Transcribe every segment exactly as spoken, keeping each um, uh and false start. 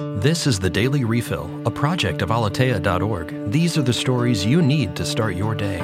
This is the Daily Refill, a project of Aleteia dot org. These are the stories you need to start your day.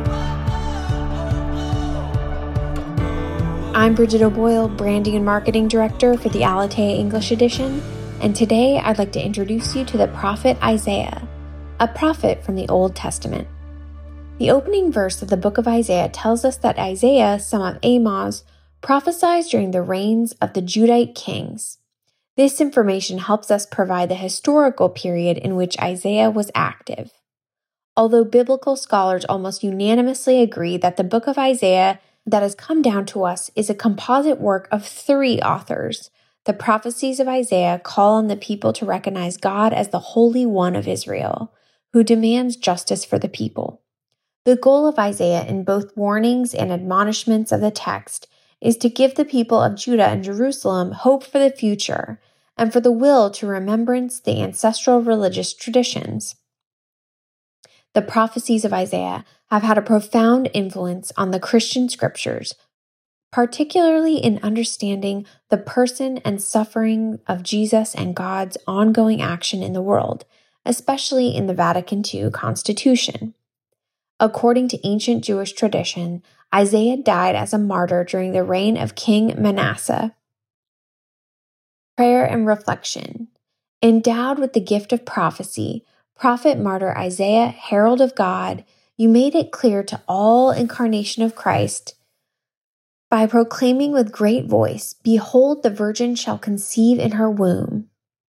I'm Bridget O'Boyle, Branding and Marketing Director for the Aleteia English Edition, and today I'd like to introduce you to the prophet Isaiah, a prophet from the Old Testament. The opening verse of the book of Isaiah tells us that Isaiah, son of Amoz, prophesied during the reigns of the Judite kings. This information helps us provide the historical period in which Isaiah was active. Although biblical scholars almost unanimously agree that the book of Isaiah that has come down to us is a composite work of three authors, the prophecies of Isaiah call on the people to recognize God as the Holy One of Israel, who demands justice for the people. The goal of Isaiah in both warnings and admonishments of the text is to give the people of Judah and Jerusalem hope for the future and for the will to remembrance the ancestral religious traditions. The prophecies of Isaiah have had a profound influence on the Christian scriptures, particularly in understanding the person and suffering of Jesus and God's ongoing action in the world, especially in the Vatican Two Constitution. According to ancient Jewish tradition, Isaiah died as a martyr during the reign of King Manasseh. Prayer and reflection. Endowed with the gift of prophecy, prophet martyr Isaiah, herald of God, you made it clear to all incarnation of Christ by proclaiming with great voice, "Behold, the virgin shall conceive in her womb."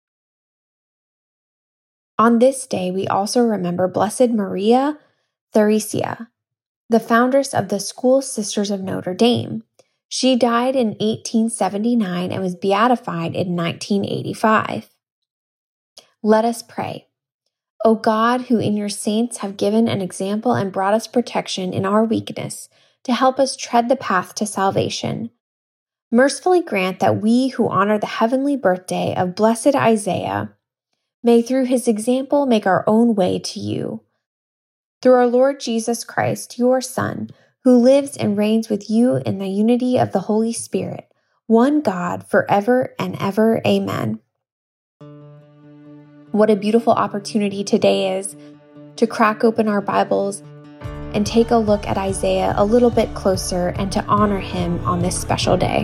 On this day, we also remember Blessed Maria Theresia, the foundress of the School Sisters of Notre Dame. She died in eighteen seventy-nine and was beatified in nineteen eighty-five. Let us pray. O God, who in your saints have given an example and brought us protection in our weakness to help us tread the path to salvation, mercifully grant that we who honor the heavenly birthday of Blessed Isaiah may through his example make our own way to you. Through our Lord Jesus Christ, your Son, who lives and reigns with you in the unity of the Holy Spirit, one God, forever and ever. Amen. What a beautiful opportunity today is to crack open our Bibles and take a look at Isaiah a little bit closer and to honor him on this special day.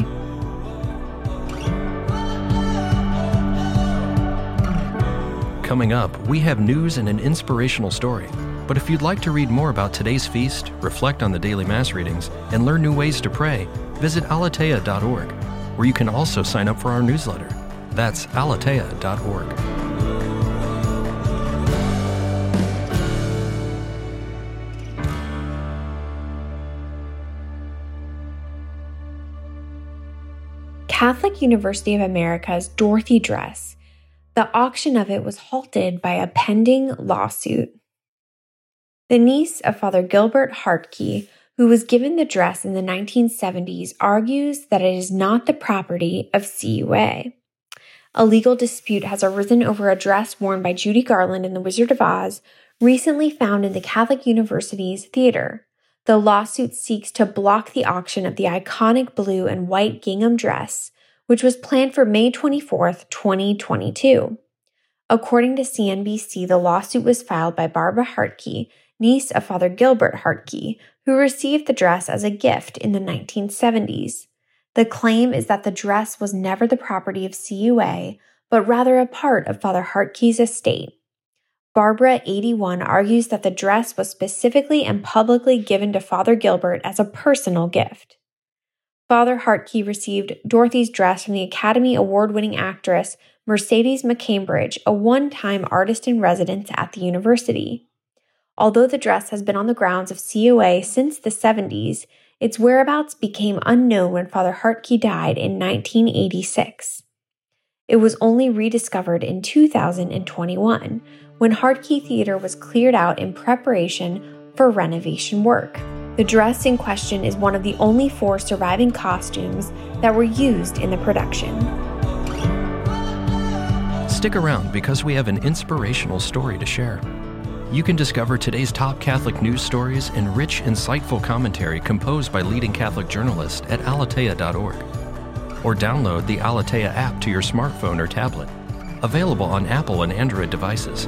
Coming up, we have news and an inspirational story. But if you'd like to read more about today's feast, reflect on the daily Mass readings, and learn new ways to pray, visit Aleteia dot org, where you can also sign up for our newsletter. That's Aleteia dot org. Catholic University of America's Dorothy dress. The auction of it was halted by a pending lawsuit. The niece of Father Gilbert Hartke, who was given the dress in the nineteen seventies, argues that it is not the property of C U A. A legal dispute has arisen over a dress worn by Judy Garland in The Wizard of Oz, recently found in the Catholic University's theater. The lawsuit seeks to block the auction of the iconic blue and white gingham dress, which was planned for May twenty-fourth, twenty twenty-two. According to C N B C, the lawsuit was filed by Barbara Hartke, niece of Father Gilbert Hartke, who received the dress as a gift in the nineteen seventies. The claim is that the dress was never the property of C U A, but rather a part of Father Hartke's estate. Barbara, eighty-one, argues that the dress was specifically and publicly given to Father Gilbert as a personal gift. Father Hartke received Dorothy's dress from the Academy Award-winning actress Mercedes McCambridge, a one-time artist in residence at the university. Although the dress has been on the grounds of C U A since the seventies, its whereabouts became unknown when Father Hartke died in nineteen eighty-six. It was only rediscovered in two thousand twenty-one, when Hartke Theater was cleared out in preparation for renovation work. The dress in question is one of the only four surviving costumes that were used in the production. Stick around because we have an inspirational story to share. You can discover today's top Catholic news stories and rich, insightful commentary composed by leading Catholic journalists at Aleteia dot org. Or download the Aleteia app to your smartphone or tablet. available on Apple and Android devices.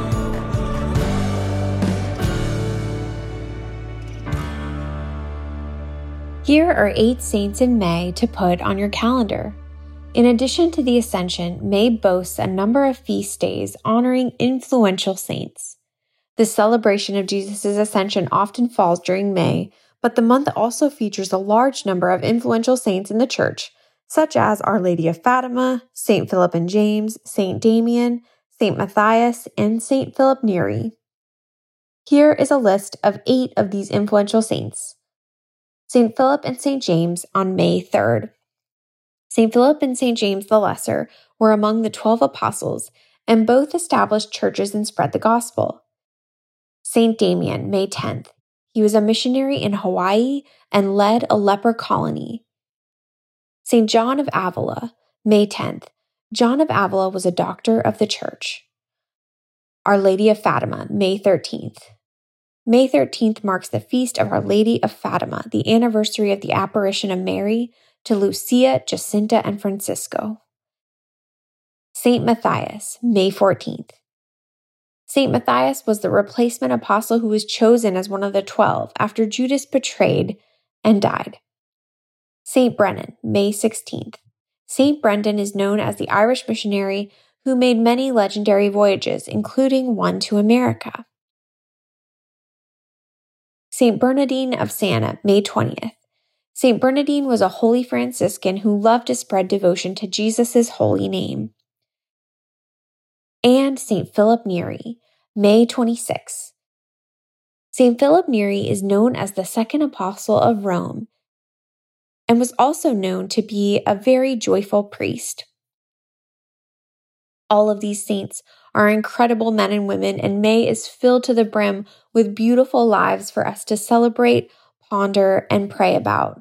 Here are eight saints in May to put on your calendar. In addition to the Ascension, May boasts a number of feast days honoring influential saints. The celebration of Jesus' ascension often falls during May, but the month also features a large number of influential saints in the church, such as Our Lady of Fatima, Saint Philip and James, Saint Damien, Saint Matthias, and Saint Philip Neri. Here is a list of eight of these influential saints. Saint Philip and Saint James on May third. Saint Philip and Saint James the Lesser were among the twelve apostles, and both established churches and spread the gospel. Saint Damien, May tenth. He was a missionary in Hawaii and led a leper colony. Saint John of Avila, May tenth. John of Avila was a doctor of the church. Our Lady of Fatima, May thirteenth. May thirteenth marks the feast of Our Lady of Fatima, the anniversary of the apparition of Mary to Lucia, Jacinta, and Francisco. Saint Matthias, May fourteenth. Saint Matthias was the replacement apostle who was chosen as one of the twelve after Judas betrayed and died. Saint Brennan, May sixteenth. Saint Brendan is known as the Irish missionary who made many legendary voyages, including one to America. Saint Bernardine of Siena, May twentieth. Saint Bernardine was a holy Franciscan who loved to spread devotion to Jesus' holy name. And Saint Philip Neri, May twenty-sixth. Saint Philip Neri is known as the second apostle of Rome and was also known to be a very joyful priest. All of these saints are incredible men and women, and May is filled to the brim with beautiful lives for us to celebrate, ponder, and pray about.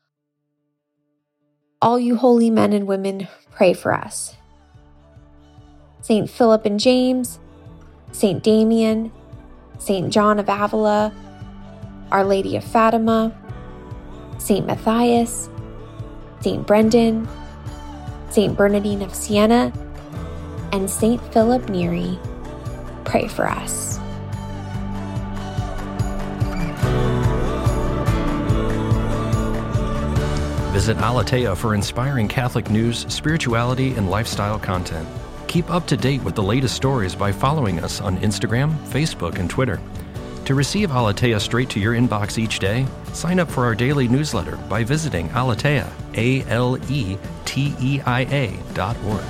All you holy men and women, pray for us. Saint Philip and James, Saint Damien, Saint John of Avila, Our Lady of Fatima, Saint Matthias, Saint Brendan, Saint Bernardine of Siena, and Saint Philip Neri, pray for us. Visit Aleteia for inspiring Catholic news, spirituality, and lifestyle content. Keep up to date with the latest stories by following us on Instagram, Facebook, and Twitter. To receive Aleteia straight to your inbox each day, sign up for our daily newsletter by visiting Aleteia, A L E T E I A dot org.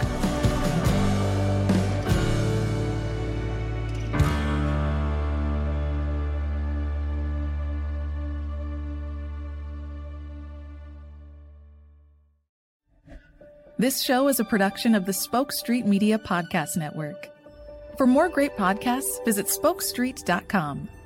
This show is a production of the Spoke Street Media Podcast Network. For more great podcasts, visit spoke street dot com.